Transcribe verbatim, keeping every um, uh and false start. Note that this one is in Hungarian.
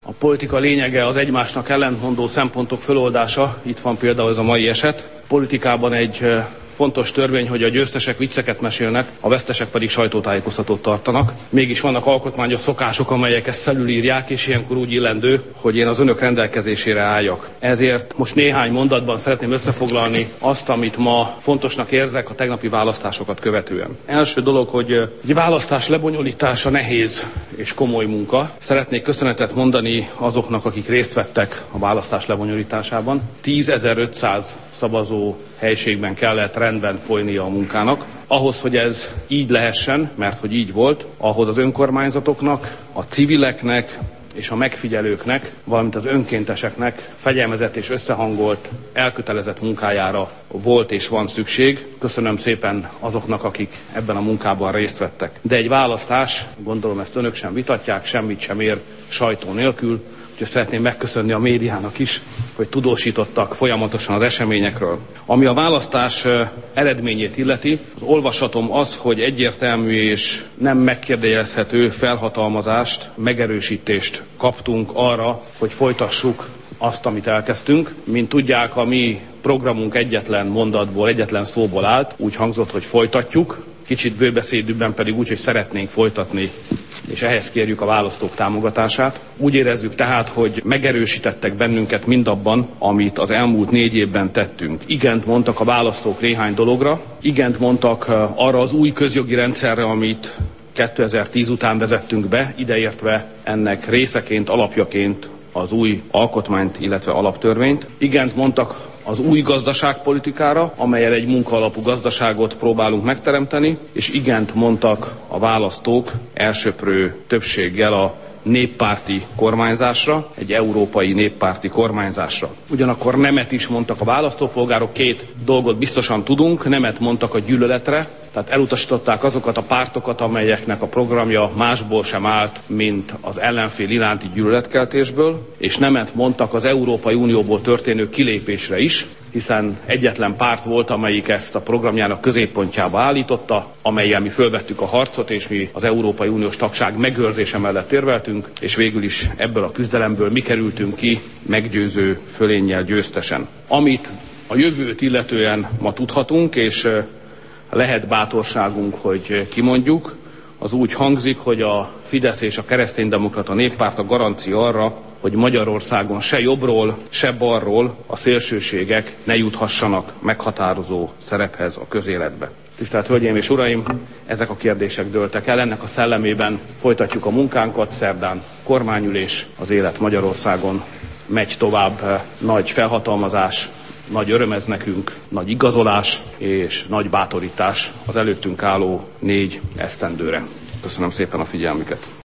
A politika lényege az egymásnak ellentmondó szempontok föloldása, itt van például ez a mai eset. Politikában egy fontos törvény, hogy a győztesek vicceket mesélnek, a vesztesek pedig sajtótájékoztatót tartanak. Mégis vannak alkotmányos szokások, amelyek ezt felülírják, és ilyenkor úgy illendő, hogy én az önök rendelkezésére álljak. Ezért most néhány mondatban szeretném összefoglalni azt, amit ma fontosnak érzek a tegnapi választásokat követően. Első dolog, hogy egy választás lebonyolítása nehéz és komoly munka. Szeretnék köszönetet mondani azoknak, akik részt vettek a választás lebonyolításában. tízezer-ötszáz szavazó helységben kellett rendben folynia a munkának. Ahhoz, hogy ez így lehessen, mert hogy így volt, ahhoz az önkormányzatoknak, a civileknek és a megfigyelőknek, valamint az önkénteseknek fegyelmezett és összehangolt, elkötelezett munkájára volt és van szükség. Köszönöm szépen azoknak, akik ebben a munkában részt vettek. De egy választás, gondolom ezt önök sem vitatják, semmit sem ér sajtó nélkül. Úgyhogy szeretném megköszönni a médiának is, hogy tudósítottak folyamatosan az eseményekről. Ami a választás eredményét illeti, az olvasatom az, hogy egyértelmű és nem megkérdőjelezhető felhatalmazást, megerősítést kaptunk arra, hogy folytassuk azt, amit elkezdtünk. Mint tudják, a mi programunk egyetlen mondatból, egyetlen szóból állt, úgy hangzott, hogy folytatjuk, kicsit bőbeszédűbben pedig úgy, hogy szeretnénk folytatni, és ehhez kérjük a választók támogatását. Úgy érezzük tehát, hogy megerősítettek bennünket mindabban, amit az elmúlt négy évben tettünk. Igent mondtak a választók néhány dologra, igent mondtak arra az új közjogi rendszerre, amit kétezer-tíz után vezettünk be, ideértve ennek részeként, alapjaként az új alkotmányt, illetve alaptörvényt. Igent mondtak az új gazdaságpolitikára, amellyel egy munkaalapú gazdaságot próbálunk megteremteni, és igent mondtak a választók elsöprő többséggel a néppárti kormányzásra, egy európai néppárti kormányzásra. Ugyanakkor nemet is mondtak a választópolgárok, két dolgot biztosan tudunk, nemet mondtak a gyűlöletre, tehát elutasították azokat a pártokat, amelyeknek a programja másból sem állt, mint az ellenfél iránti gyűlöletkeltésből, és nemet mondtak az Európai Unióból történő kilépésre is, hiszen egyetlen párt volt, amelyik ezt a programjának középpontjába állította, amellyel mi fölvettük a harcot, és mi az Európai Uniós tagság megőrzése mellett érveltünk, és végül is ebből a küzdelemből mi kerültünk ki meggyőző fölénnyel győztesen. Amit a jövőt illetően ma tudhatunk, és lehet bátorságunk, hogy kimondjuk, az úgy hangzik, hogy a Fidesz és a Kereszténydemokrata Néppárt a garancia arra, hogy Magyarországon se jobbról, se balról a szélsőségek ne juthassanak meghatározó szerephez a közéletbe. Tisztelt Hölgyeim és Uraim, ezek a kérdések dőltek el, ennek a szellemében folytatjuk a munkánkat, szerdán kormányülés, az élet Magyarországon megy tovább, nagy felhatalmazás, nagy öröm ez nekünk, nagy igazolás és nagy bátorítás az előttünk álló négy esztendőre. Köszönöm szépen a figyelmüket!